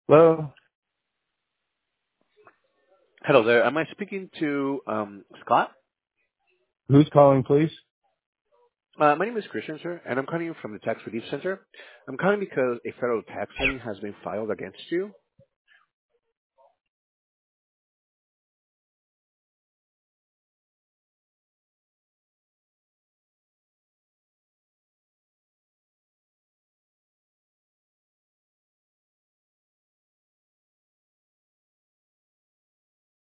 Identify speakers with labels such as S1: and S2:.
S1: Hello?
S2: Hello there. Am I speaking to Scott?
S1: Who's calling, please?
S2: My name is Christian, sir, and I'm calling you from the Tax Relief Center. I'm calling because a federal tax lien has been filed against you.